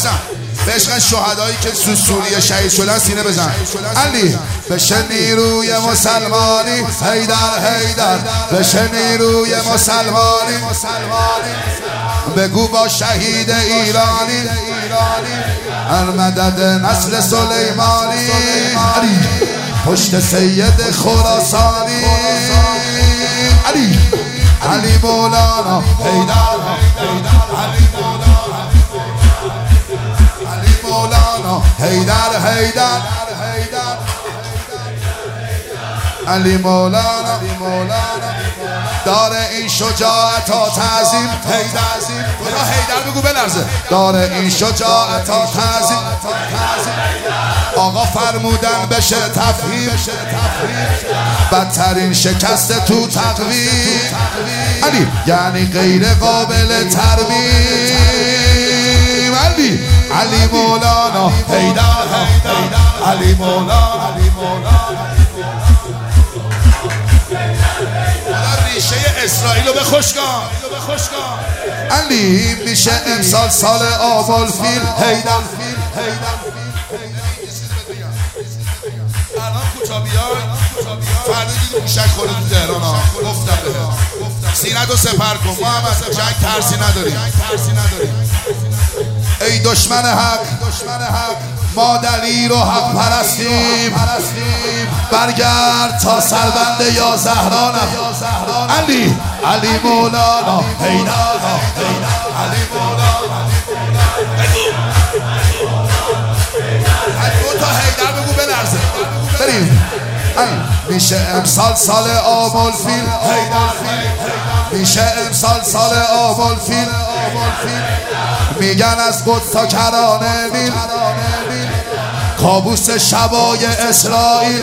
بزن به عشق شهدایی که سوریه شهید شدن سینه بزن. علی بشه نیروی مسلمانی، حیدر حیدر بشه نیروی مسلمانی، بگو با شهید ایرانی المدد نسل سلیمانی. علی پشت سید خراسانی، علی علی مولانا حیدر، علی مولانا حیدر حیدر، علی مولانا داره این شجاعت ها تعظیم. خدا حیدر بگو بلرزه. داره این شجاعت ها تعظیم. آقا فرمودن بشه تفهیم، بدترین شکست تو تقویم. علی یعنی غیر قابل ترمیم. علی مولانا حیدر، علی مولانا ریشه اسرائیل رو به خوشگاه. علی میشه امسال سال آبالفیل. حیدر الان کوتابیان فردا دیدی موشک خورده تو تهران ها. گفتم بهت سینت رو سپر کن، ما هم از جنگ ترسی نداریم. ای دشمن حق ما دلیر و حق پرستیم، برگرد تا سربند یا زهرانم. علی مولانا حیدر، علی مولانا دو تا حیدر بگو بلرزه. بریم. میشه امسال سال آبالفیل. میشه امسال سال آبالفیل. میگن از قدس تا کرانه نیل، کابوس شبای اسرائیل،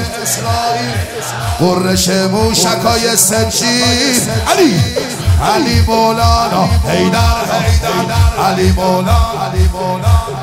قررش موشکای سنچین. علی مولانا حیدر، علی مولانا